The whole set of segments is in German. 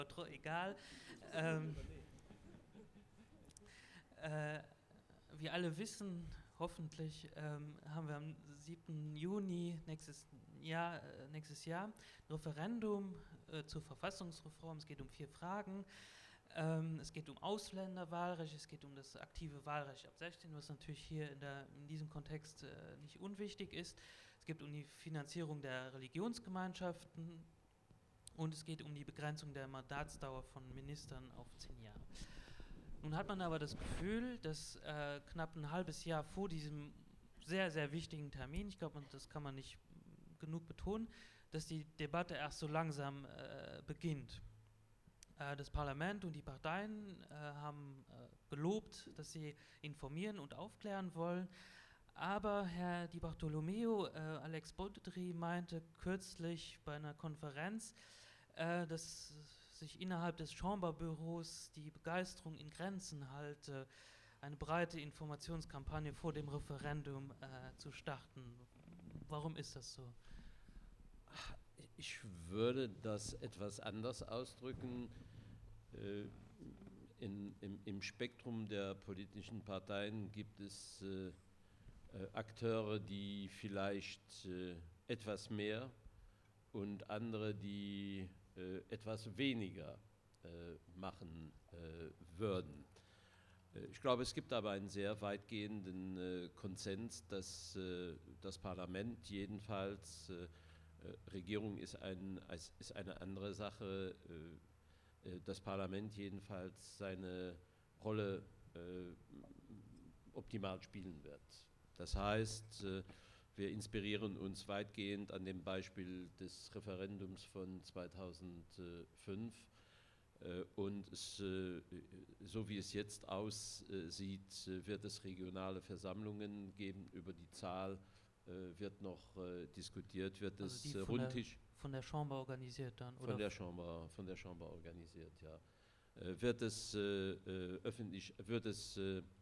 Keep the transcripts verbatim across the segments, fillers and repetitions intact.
tro- egal. Ähm, äh, Wir alle wissen, hoffentlich, ähm, haben wir am siebten Juni nächstes Jahr, äh, nächstes Jahr ein Referendum äh, zur Verfassungsreform. Es geht um vier Fragen. Ähm, es geht um Ausländerwahlrecht, es geht um das aktive Wahlrecht ab sechzehn, was natürlich hier in, der, in diesem Kontext äh, nicht unwichtig ist. Es geht um die Finanzierung der Religionsgemeinschaften und es geht um die Begrenzung der Mandatsdauer von Ministern auf zehn Jahre. Nun hat man aber das Gefühl, dass äh, knapp ein halbes Jahr vor diesem sehr, sehr wichtigen Termin, ich glaube, das kann man nicht genug betonen, dass die Debatte erst so langsam äh, beginnt. Äh, das Parlament und die Parteien äh, haben äh, gelobt, dass sie informieren und aufklären wollen. Aber Herr Di Bartolomeo, äh, Alex Boldri, meinte kürzlich bei einer Konferenz, äh, dass sich innerhalb des Chamberbüros die Begeisterung in Grenzen halte, eine breite Informationskampagne vor dem Referendum äh, zu starten. Warum ist das so? Ich würde das etwas anders ausdrücken. Äh, in, im, Im Spektrum der politischen Parteien gibt es äh, äh, Akteure, die vielleicht äh, etwas mehr und andere, die äh, etwas weniger äh, machen äh, würden. Äh, Ich glaube, es gibt aber einen sehr weitgehenden äh, Konsens, dass äh, das Parlament jedenfalls, äh, äh, Regierung ist, ein, ist eine andere Sache, äh, äh, das Parlament jedenfalls seine Rolle äh, optimal spielen wird. Das heißt, äh, wir inspirieren uns weitgehend an dem Beispiel des Referendums von zweitausendfünf. Und es, so wie es jetzt aussieht, wird es regionale Versammlungen geben. Über die Zahl wird noch diskutiert, wird Also es die von der, rundtisch von der Chambre organisiert dann, von oder? der Chambre, von der Chambre organisiert, ja. Wird es öffentlich, wird es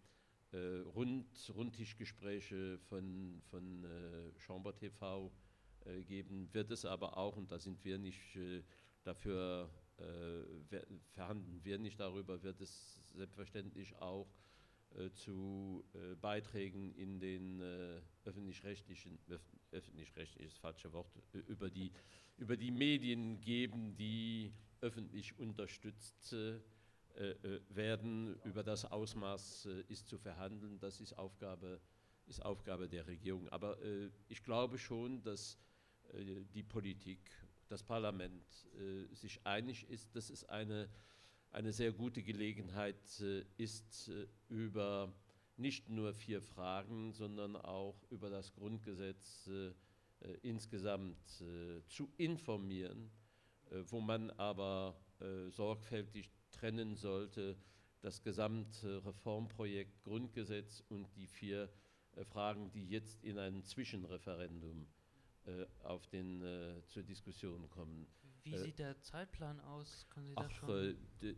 Rund, Rundtischgespräche von, von Chambre T V geben, wird es aber auch, und da sind wir nicht dafür, äh, verhandeln wir nicht darüber, wird es selbstverständlich auch äh, zu äh, Beiträgen in den äh, öffentlich-rechtlichen, öf öffentlich-rechtlich ist das falsche Wort, über die, über die Medien geben, die öffentlich unterstützt äh, werden. Über das Ausmaß äh, ist zu verhandeln, das ist Aufgabe, ist Aufgabe der Regierung. Aber äh, ich glaube schon, dass äh, die Politik, das Parlament äh, sich einig ist, dass es eine, eine sehr gute Gelegenheit äh, ist, äh, über nicht nur vier Fragen, sondern auch über das Grundgesetz äh, äh, insgesamt äh, zu informieren, äh, wo man aber äh, sorgfältig trennen sollte, das gesamte Reformprojekt Grundgesetz und die vier äh, Fragen, die jetzt in einem Zwischenreferendum äh, auf den, äh, zur Diskussion kommen. Wie Äh, sieht der Zeitplan aus? Können Sie das ach, schon? äh,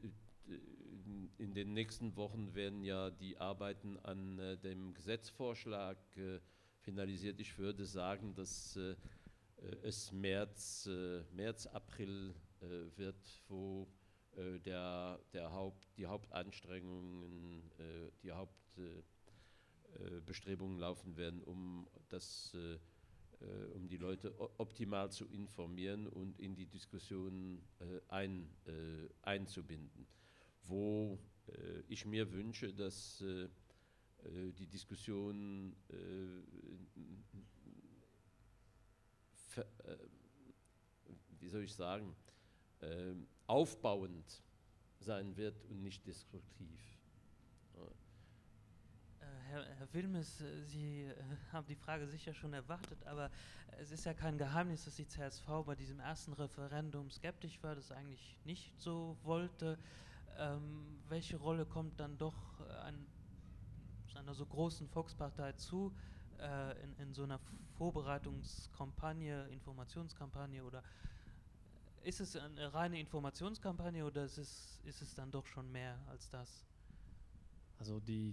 in den nächsten Wochen werden ja die Arbeiten an äh, dem Gesetzvorschlag äh, finalisiert. Ich würde sagen, dass äh, es März, äh, März April äh, wird, wo äh, der, der Haupt, die Hauptanstrengungen, äh, die Hauptbestrebungen äh, laufen werden, um das äh, um die Leute optimal zu informieren und in die Diskussion äh, ein, äh, einzubinden. Wo äh, ich mir wünsche, dass äh, die Diskussion äh, ver, äh, wie soll ich sagen, äh, aufbauend sein wird und nicht destruktiv. Ja. Herr, Herr Wilmes, Sie äh, haben die Frage sicher schon erwartet, aber es ist ja kein Geheimnis, dass die C S V bei diesem ersten Referendum skeptisch war, das eigentlich nicht so wollte. Ähm, welche Rolle kommt dann doch an einer so großen Volkspartei zu äh, in, in so einer Vorbereitungskampagne, Informationskampagne, oder ist es eine reine Informationskampagne oder ist es, ist es dann doch schon mehr als das? Also die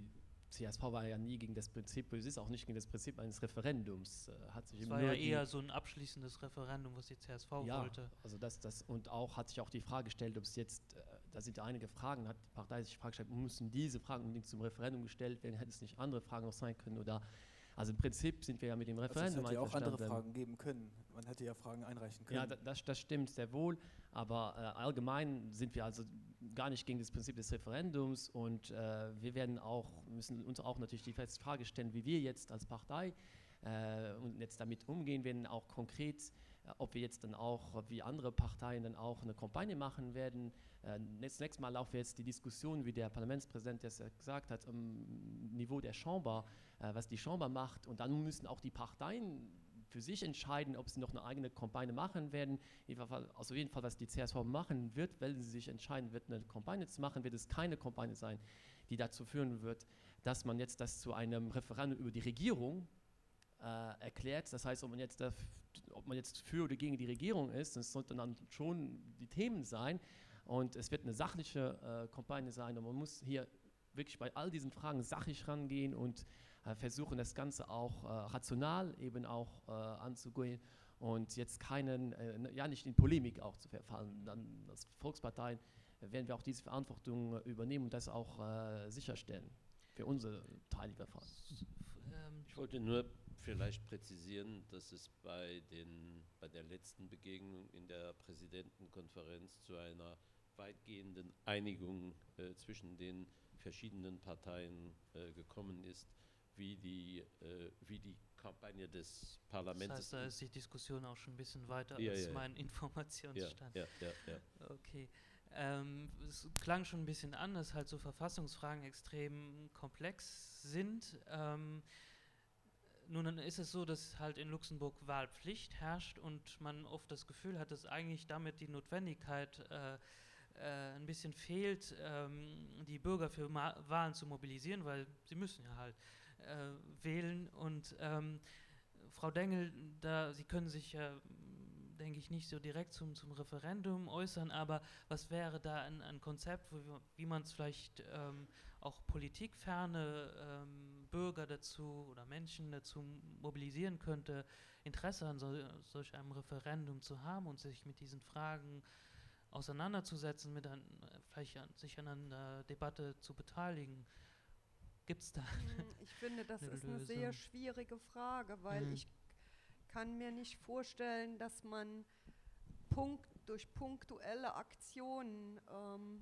C S V war ja nie gegen das Prinzip, es ist auch nicht gegen das Prinzip eines Referendums. Äh, hat sich Es eben war nur ja die, eher so ein abschließendes Referendum, was die C S V ja, wollte. also das, das, und auch hat sich auch die Frage gestellt, ob es jetzt, äh, da sind ja einige Fragen, hat die Partei sich die Frage gestellt, müssen diese Fragen unbedingt zum Referendum gestellt werden, hätte es nicht andere Fragen noch sein können oder, also im Prinzip sind wir ja mit dem Referendum also es hätte ja auch andere einverstanden. Fragen geben können. Man hätte ja Fragen einreichen können. Ja, da- das, das stimmt sehr wohl, aber äh, allgemein sind wir also gar nicht gegen das Prinzip des Referendums und äh, wir werden auch, müssen uns auch natürlich die Frage stellen, wie wir jetzt als Partei äh, und jetzt damit umgehen werden, auch konkret, äh, ob wir jetzt dann auch, wie andere Parteien dann auch eine Kampagne machen werden. Äh, nächstes Mal laufen jetzt die Diskussion, wie der Parlamentspräsident das ja gesagt hat, am Niveau der Chambre, äh, was die Chambre macht und dann müssen auch die Parteien für sich entscheiden, ob sie noch eine eigene Kampagne machen werden. Also auf jeden Fall, was die C S V machen wird, wenn sie sich entscheiden wird, eine Kampagne zu machen, wird es keine Kampagne sein, die dazu führen wird, dass man jetzt das zu einem Referendum über die Regierung äh, erklärt. Das heißt, ob man, jetzt da, ob man jetzt für oder gegen die Regierung ist, das sollten dann schon die Themen sein. Und es wird eine sachliche äh, Kampagne sein. Und man muss hier wirklich bei all diesen Fragen sachlich rangehen und äh, versuchen, das Ganze auch äh, rational eben auch äh, anzugehen und jetzt keinen, äh, ja nicht in Polemik auch zu verfallen. Dann als Volksparteien äh, werden wir auch diese Verantwortung äh, übernehmen und das auch äh, sicherstellen für unsere Teil der Fall. Ähm, ich wollte nur vielleicht präzisieren, dass es bei, den, bei der letzten Begegnung in der Präsidentenkonferenz zu einer weitgehenden Einigung äh, zwischen den verschiedenen Parteien äh, gekommen ist, wie die, äh, wie die Kampagne des Parlaments. Das heißt, da ist die Diskussion auch schon ein bisschen weiter ja, als ja, mein Informationsstand. Ja, ja, ja, ja. Okay. Ähm, es klang schon ein bisschen an, dass halt so Verfassungsfragen extrem komplex sind. Ähm, nun dann ist es so, dass halt in Luxemburg Wahlpflicht herrscht und man oft das Gefühl hat, dass eigentlich damit die Notwendigkeit äh, äh, ein bisschen fehlt, ähm, die Bürger für Ma- Wahlen zu mobilisieren, weil sie müssen ja halt äh, wählen. Und ähm, Frau Dengel, da, Sie können sich ja, denke ich, nicht so direkt zum, zum Referendum äußern, aber was wäre da ein, ein Konzept, wo, wir- wie man es vielleicht ähm, auch politikferne ähm, Bürger dazu oder Menschen dazu mobilisieren könnte, Interesse an so, solch einem Referendum zu haben und sich mit diesen Fragen auseinanderzusetzen, mit ein, vielleicht an, sich an einer Debatte zu beteiligen? Gibt es da? Ich finde, das eine ist eine Lösung? sehr schwierige Frage, weil Mhm. ich kann mir nicht vorstellen, dass man Punkt, durch punktuelle Aktionen ähm,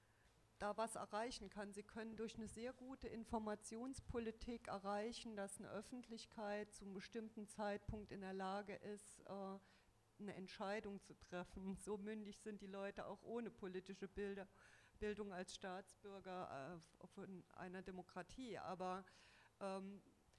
da was erreichen kann. Sie können durch eine sehr gute Informationspolitik erreichen, dass eine Öffentlichkeit zu einem bestimmten Zeitpunkt in der Lage ist, äh, eine Entscheidung zu treffen. So mündig sind die Leute auch ohne politische Bilder, Bildung als Staatsbürger äh, von einer Demokratie. Aber ähm,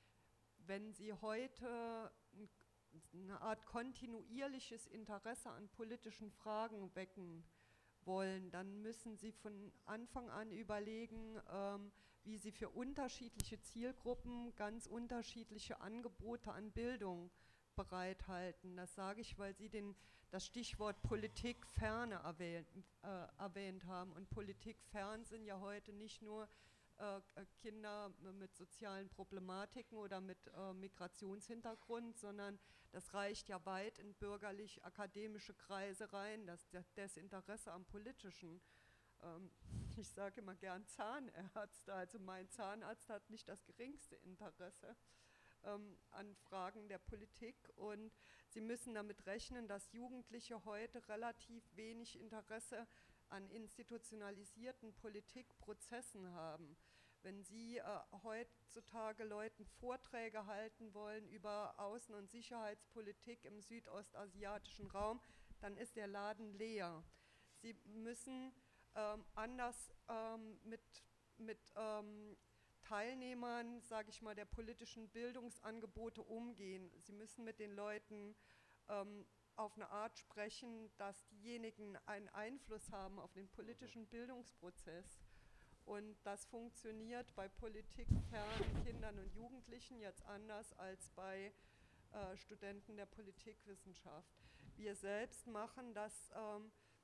wenn Sie heute eine Art kontinuierliches Interesse an politischen Fragen wecken wollen, dann müssen Sie von Anfang an überlegen, ähm, wie Sie für unterschiedliche Zielgruppen ganz unterschiedliche Angebote an Bildung bereithalten. Das sage ich, weil Sie den, das Stichwort Politikferne erwähnt, äh, erwähnt haben. Und politikfern sind ja heute nicht nur äh, Kinder mit sozialen Problematiken oder mit äh, Migrationshintergrund, sondern das reicht ja weit in bürgerlich-akademische Kreise rein, das, das Interesse am Politischen. Ähm, ich sage immer gern Zahnärzte, also mein Zahnarzt hat nicht das geringste Interesse ähm, an Fragen der Politik und Sie müssen damit rechnen, dass Jugendliche heute relativ wenig Interesse an institutionalisierten Politikprozessen haben. Wenn Sie äh, heutzutage Leuten Vorträge halten wollen über Außen- und Sicherheitspolitik im südostasiatischen Raum, dann ist der Laden leer. Sie müssen ähm, anders ähm, mit, mit ähm, Teilnehmern, sage ich mal, der politischen Bildungsangebote umgehen. Sie müssen mit den Leuten ähm, auf eine Art sprechen, dass diejenigen einen Einfluss haben auf den politischen Bildungsprozess. Und das funktioniert bei politikfernen Kindern und Jugendlichen jetzt anders als bei äh, Studenten der Politikwissenschaft. Wir selbst machen das ähm,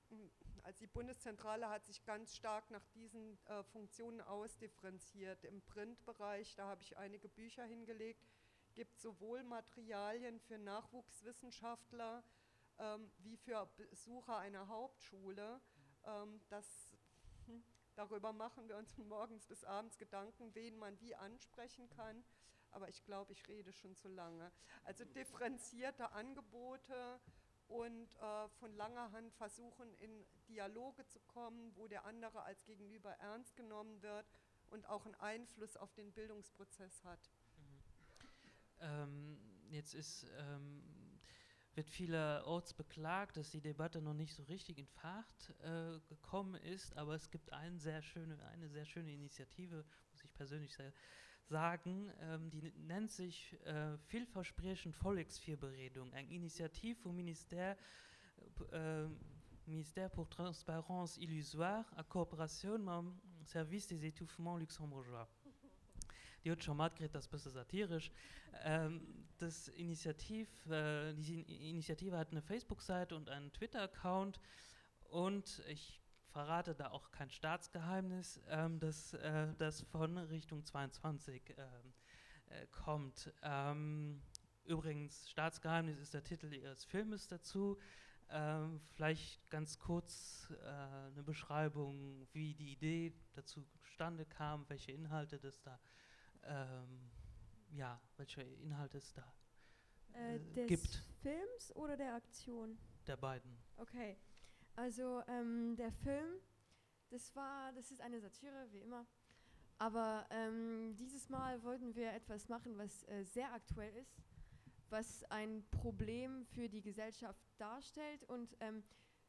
m, also die Bundeszentrale hat sich ganz stark nach diesen äh, Funktionen ausdifferenziert. Im Printbereich, da habe ich einige Bücher hingelegt, gibt es sowohl Materialien für Nachwuchswissenschaftler ähm, wie für Besucher einer Hauptschule. Ähm, das, hm, darüber machen wir uns von morgens bis abends Gedanken, wen man wie ansprechen kann. Aber ich glaube, ich rede schon zu lange. Also differenzierte Angebote und äh, von langer Hand versuchen, in Dialoge zu kommen, wo der andere als Gegenüber ernst genommen wird und auch einen Einfluss auf den Bildungsprozess hat. Mhm. Ähm, jetzt ist, ähm, wird vielerorts beklagt, dass die Debatte noch nicht so richtig in Fahrt äh, gekommen ist, aber es gibt ein sehr schöne, eine sehr schöne Initiative, muss ich persönlich sehr sagen, ähm, die nennt sich äh, vielversprechend Volksvierberedung, eine Initiative vom Ministère, äh, Ministère pour Transparence Illusoire, en Kooperation mit dem Service des Étouffements Luxembourgeois. Die hat schon mal geredet, das ist ein bisschen satirisch. Ähm, das Initiativ, äh, diese Initiative hat eine Facebook-Seite und einen Twitter-Account und ich verrate da auch kein Staatsgeheimnis, ähm, dass äh, das von Richtung zweiundzwanzig ähm, äh, kommt. Ähm, übrigens, Staatsgeheimnis ist der Titel ihres Filmes dazu. Ähm, vielleicht ganz kurz äh, eine Beschreibung, wie die Idee dazu zustande kam, welche Inhalte das da Ähm, ja, welche Inhalte es da Äh, äh, des gibt, Films oder der Aktion? der beiden. Okay, also ähm, der Film, das war, das ist eine Satire, wie immer. Aber ähm, dieses Mal wollten wir etwas machen, was äh, sehr aktuell ist, was ein Problem für die Gesellschaft darstellt. Und ähm,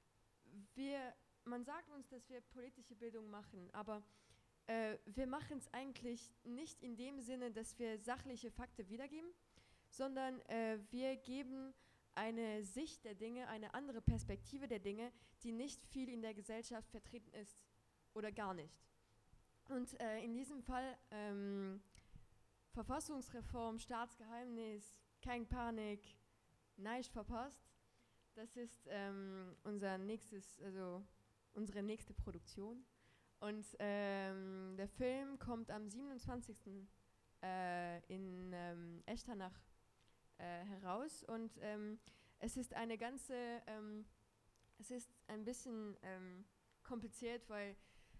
wir, man sagt uns, dass wir politische Bildung machen, aber äh, wir machen es eigentlich nicht in dem Sinne, dass wir sachliche Fakten wiedergeben, sondern äh, wir geben eine Sicht der Dinge, eine andere Perspektive der Dinge, die nicht viel in der Gesellschaft vertreten ist oder gar nicht. Und äh, in diesem Fall ähm, Verfassungsreform, Staatsgeheimnis, kein Panik, nicht verpasst. Das ist ähm, unser nächstes, also unsere nächste Produktion. Und ähm, der Film kommt am siebenundzwanzigsten Äh, in ähm, Echternach äh, heraus und ähm, es ist eine ganze, ähm, es ist ein bisschen ähm, kompliziert, weil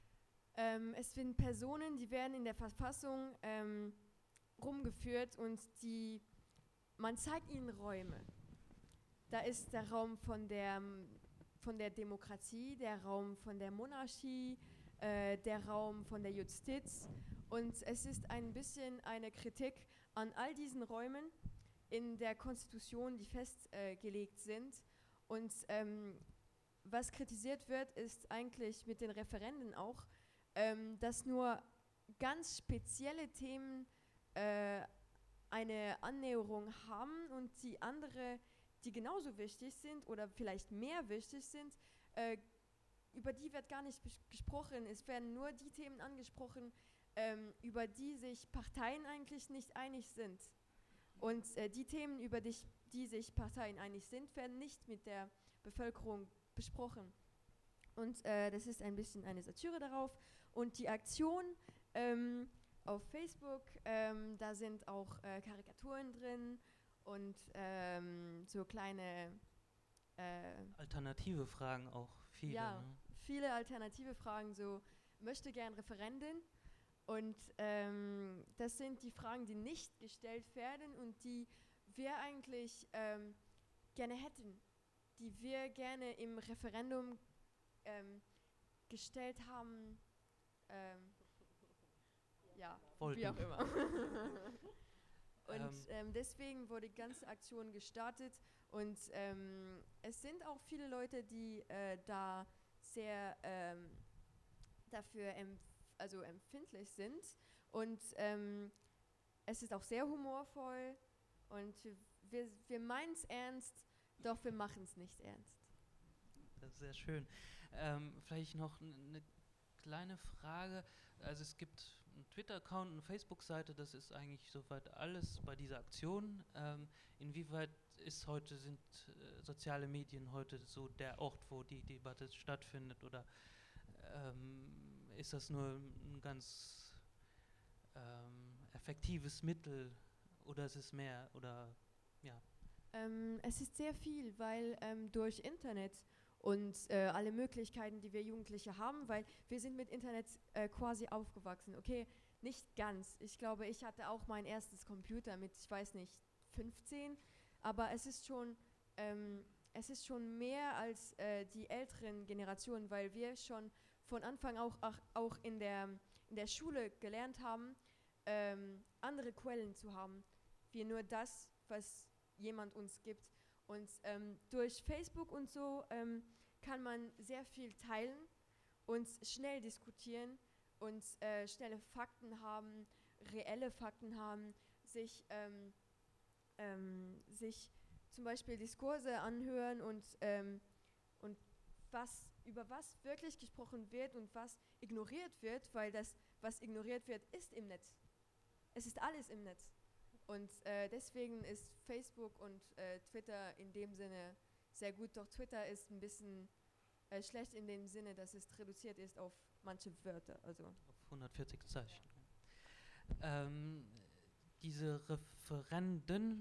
ähm, es sind Personen, die werden in der Verfassung ähm, rumgeführt und die, man zeigt ihnen Räume. Da ist der Raum von der, von der Demokratie, der Raum von der Monarchie, äh, der Raum von der Justiz und es ist ein bisschen eine Kritik an all diesen Räumen in der Konstitution, die festgelegt äh, sind. Und ähm, was kritisiert wird, ist eigentlich mit den Referenden auch, ähm, dass nur ganz spezielle Themen äh, eine Annäherung haben und die andere, die genauso wichtig sind oder vielleicht mehr wichtig sind, äh, über die wird gar nicht gesprochen. Es werden nur die Themen angesprochen, ähm, über die sich Parteien eigentlich nicht einig sind. Und äh, die Themen, über die, die sich Parteien einig sind, werden nicht mit der Bevölkerung besprochen. Und äh, das ist ein bisschen eine Satire darauf. Und die Aktion ähm, auf Facebook, ähm, da sind auch äh, Karikaturen drin und ähm, so kleine äh, Alternative Fragen auch viele. Ja, ne? viele alternative Fragen, so möchte gern Referenden. Und ähm, das sind die Fragen, die nicht gestellt werden und die wir eigentlich ähm, gerne hätten, die wir gerne im Referendum ähm, gestellt haben. Ähm, ja, Wollten. wie auch immer. Und Ähm. ähm, deswegen wurde die ganze Aktion gestartet und ähm, es sind auch viele Leute, die äh, da sehr ähm, dafür empf also empfindlich sind und ähm, es ist auch sehr humorvoll und wir, wir meinen es ernst, doch wir machen es nicht ernst. Das ist sehr schön. Ähm, vielleicht noch eine kleine Frage. Also es gibt einen Twitter-Account, eine Facebook-Seite, das ist eigentlich soweit alles bei dieser Aktion. Ähm, inwieweit ist heute, sind äh, soziale Medien heute so der Ort, wo die Debatte stattfindet, oder ähm, ist das nur ein ganz ähm, effektives Mittel, oder ist es mehr, oder ja? Ähm, es ist sehr viel, weil ähm, durch Internet und äh, alle Möglichkeiten, die wir Jugendliche haben, weil wir sind mit Internet äh, quasi aufgewachsen. Okay, nicht ganz. Ich glaube, ich hatte auch mein erstes Computer mit, ich weiß nicht, fünfzehn, aber es ist schon, ähm, es ist schon mehr als äh, die älteren Generationen, weil wir schon von Anfang auch, auch, auch in, der, in der Schule gelernt haben, ähm, andere Quellen zu haben, wie nur das, was jemand uns gibt. Und ähm, durch Facebook und so ähm, kann man sehr viel teilen und schnell diskutieren und äh, schnelle Fakten haben, reelle Fakten haben, sich, ähm, ähm, sich zum Beispiel Diskurse anhören und, ähm, und was, über was wirklich gesprochen wird und was ignoriert wird, weil das, was ignoriert wird, ist im Netz. Es ist alles im Netz. Und äh, deswegen ist Facebook und äh, Twitter in dem Sinne sehr gut. Doch Twitter ist ein bisschen äh, schlecht in dem Sinne, dass es reduziert ist auf manche Wörter. Also Auf hundertvierzig Zeichen. Ähm, diese Referenden